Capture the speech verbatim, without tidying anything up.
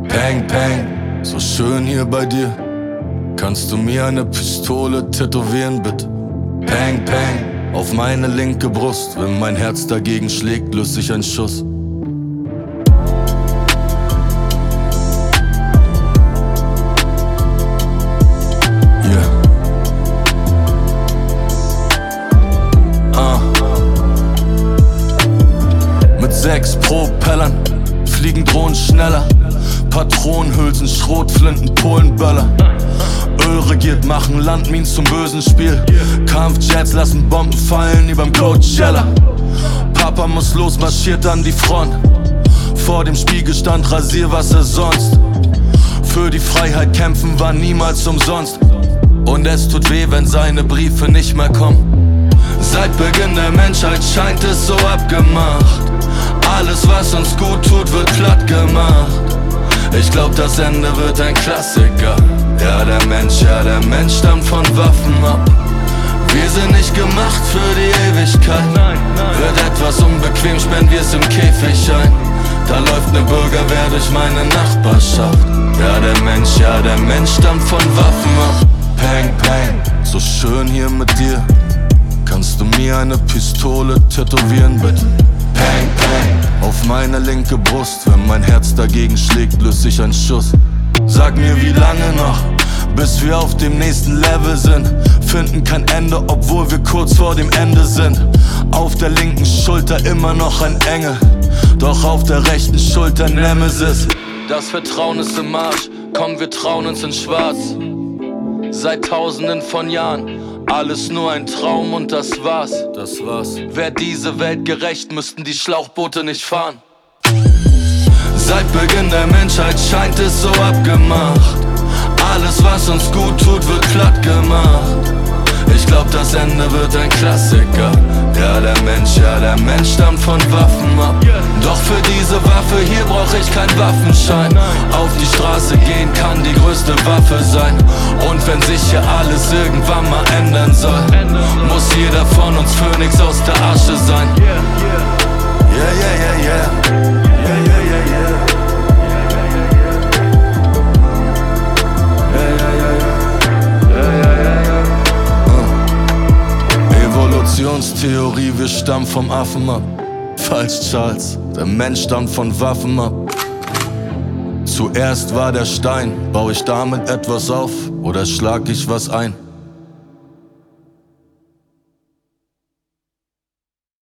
Peng, peng, so schön hier bei dir. Kannst du mir eine Pistole tätowieren, bitte? Peng, peng, auf meine linke Brust. Wenn mein Herz dagegen schlägt, löst sich ein Schuss. Yeah. Ah. Mit sechs Propellern fliegen Drohnen schneller. Patronenhülsen, Schrotflinten, Polenböller. Öl regiert, machen Landminen zum bösen Spiel. Kampfjets lassen Bomben fallen wie beim Coachella. Papa muss los, marschiert an die Front. Vor dem Spiegel stand Rasierwasser sonst. Für die Freiheit kämpfen war niemals umsonst. Und es tut weh, wenn seine Briefe nicht mehr kommen. Seit Beginn der Menschheit scheint es so abgemacht. Alles, was uns gut tut, wird platt gemacht. Ich glaub, das Ende wird ein Klassiker. Ja, der Mensch, ja, der Mensch stammt von Waffen ab. Wir sind nicht gemacht für die Ewigkeit. Wird etwas unbequem, sperren wir's im Käfig ein. Da läuft ne Bürgerwehr durch meine Nachbarschaft. Ja, der Mensch, ja, der Mensch stammt von Waffen ab. Peng, peng, so schön hier mit dir. Kannst du mir eine Pistole tätowieren, bitte? Peng, peng, auf meine linke Brust. Wenn mein Herz dagegen schlägt, löst sich ein Schuss. Sag mir, wie lange noch, bis wir auf dem nächsten Level sind. Finden kein Ende, obwohl wir kurz vor dem Ende sind. Auf der linken Schulter immer noch ein Engel, doch auf der rechten Schulter Nemesis. Das Vertrauen ist im Marsch, komm, wir trauen uns in Schwarz. Seit tausenden von Jahren, alles nur ein Traum und das war's. Das war's. Wär diese Welt gerecht, müssten die Schlauchboote nicht fahren. Seit Beginn der Menschheit scheint es so abgemacht. Alles, was uns gut tut, wird platt gemacht. Ich glaub, das Ende wird ein Klassiker. Ja, der Mensch, ja, der Mensch stammt von Waffen ab. Doch für diese Waffe hier brauch ich keinen Waffenschein. Auf die Straße gehen kann die größte Waffe sein. Und wenn sich hier alles irgendwann mal ändern soll, muss jeder von uns Phönix aus der Asche sein. Yeah, yeah, yeah, yeah. Yeah, yeah, yeah, yeah. Evolutionstheorie, wir stammen vom Affen ab. Falsch, Charles, der Mensch stammt von Waffen ab. Zuerst war der Stein, bau ich damit etwas auf oder schlag ich was ein?